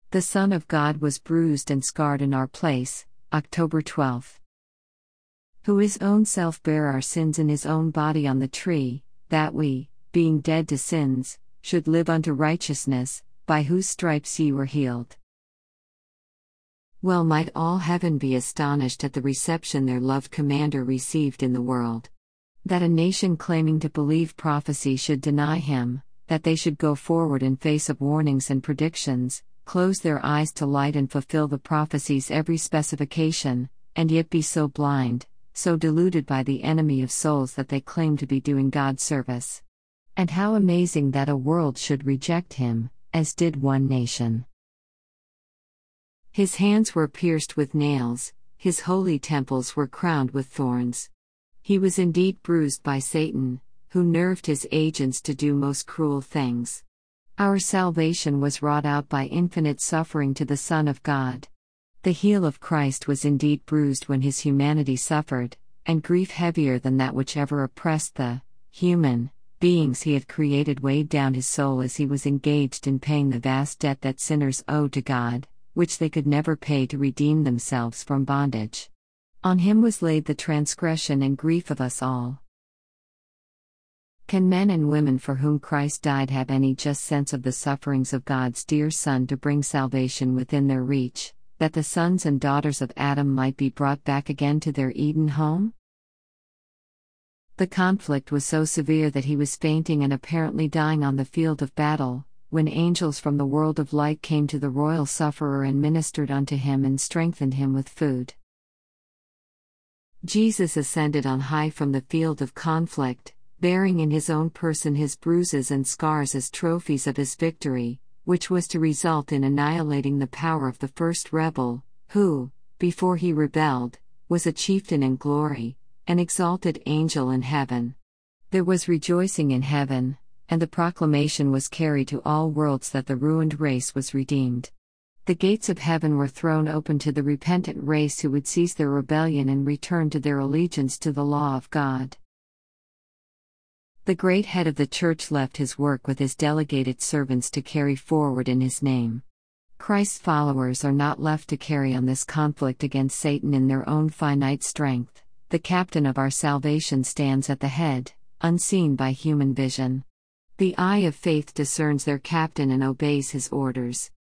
The Son of God was bruised and scarred in our place, October 12. Who his own self bare our sins in his own body on the tree, that we, being dead to sins, should live unto righteousness, by whose stripes ye were healed. Well might all heaven be astonished at the reception their loved commander received in the world. That a nation claiming to believe prophecy should deny him, that they should go forward in face of warnings and predictions, close their eyes to light and fulfill the prophecy's every specification, and yet be so blind, so deluded by the enemy of souls that they claim to be doing God service. And how amazing that a world should reject him, as did one nation. His hands were pierced with nails, his holy temples were crowned with thorns. He was indeed bruised by Satan, who nerved his agents to do most cruel things. Our salvation was wrought out by infinite suffering to the Son of God. The heel of Christ was indeed bruised when his humanity suffered, and grief heavier than that which ever oppressed the human beings he had created weighed down his soul as he was engaged in paying the vast debt that sinners owed to God, which they could never pay to redeem themselves from bondage. On him was laid the transgression and grief of us all. Can men and women for whom Christ died have any just sense of the sufferings of God's dear Son to bring salvation within their reach, that the sons and daughters of Adam might be brought back again to their Eden home? The conflict was so severe that he was fainting and apparently dying on the field of battle, when angels from the world of light came to the royal sufferer and ministered unto him and strengthened him with food. Jesus ascended on high from the field of conflict, bearing in his own person his bruises and scars as trophies of his victory, which was to result in annihilating the power of the first rebel, who, before he rebelled, was a chieftain in glory, an exalted angel in heaven. There was rejoicing in heaven, and the proclamation was carried to all worlds that the ruined race was redeemed. The gates of heaven were thrown open to the repentant race who would cease their rebellion and return to their allegiance to the law of God. The great head of the church left his work with his delegated servants to carry forward in his name. Christ's followers are not left to carry on this conflict against Satan in their own finite strength. The captain of our salvation stands at the head, unseen by human vision. The eye of faith discerns their captain and obeys his orders.